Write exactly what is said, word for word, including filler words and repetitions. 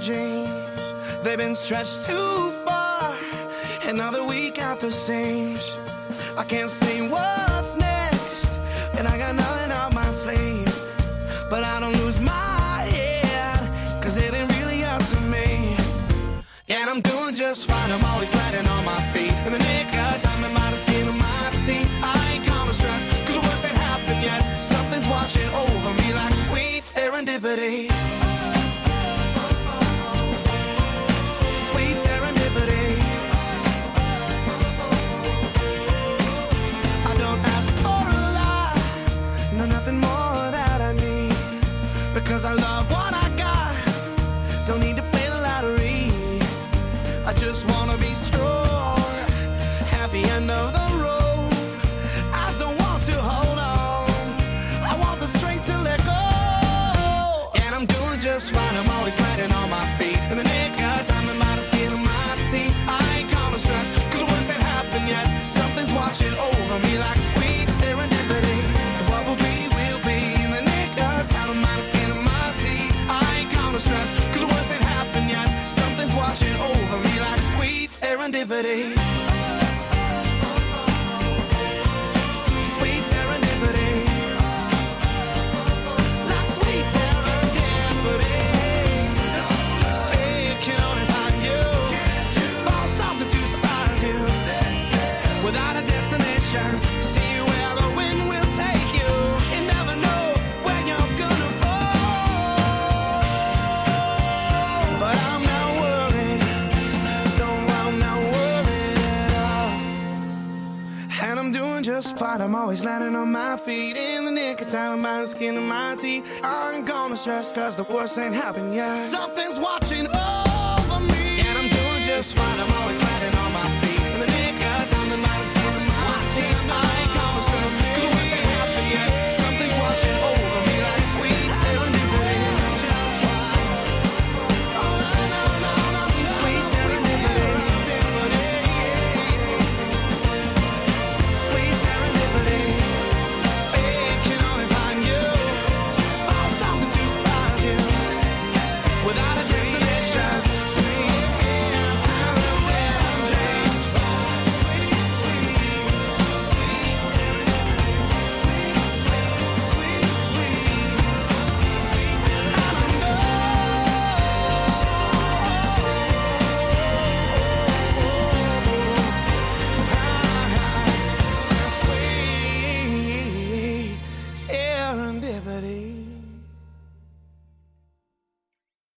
jeans, they've been stretched too far. Another week at the seams. I can't see what's next, and I got nothing up my sleeve. But I don't lose my head, cause it ain't really up to me. And I'm doing just fine, I'm always landing on my feet. In the nick of time, I'm out of skin of my teeth. I ain't gonna stress, cause the worst ain't happened yet. Something's watching over me like sweet serendipity. Sweet serendipity. I don't ask for a lot, no nothing more that I need. Because I love what I got, don't need to play the lottery. I just wanna be strong, at the end of the road. I don't want to hold on, I want the strength to let go. And I'm doing just fine, I'm always landing on my feet. In the nick of time, I'm out of skin of my teeth. I ain't gonna stress, cause the worst ain't happened yet. Something's watching over me like sweet serendipity. What will be, will be. In the nick of time, I'm out of skin of my teeth. I ain't gonna stress, cause the worst ain't happened yet. Something's watching over me like sweet serendipity. Sweet serendipity. Like sweet serendipity. Fate can only find you. For something to surprise you. Without a destination, see where the wind will take you. You never know where you're gonna fall. But I'm not worried. No, I'm not worried at all. And I'm doing just fine, I'm always landing on my feet. In the nick of time, my skin and my teeth. I ain't gonna stress, cause the worst ain't happened yet. Something's watching over me. And I'm doing just fine, I'm always landing on my feet.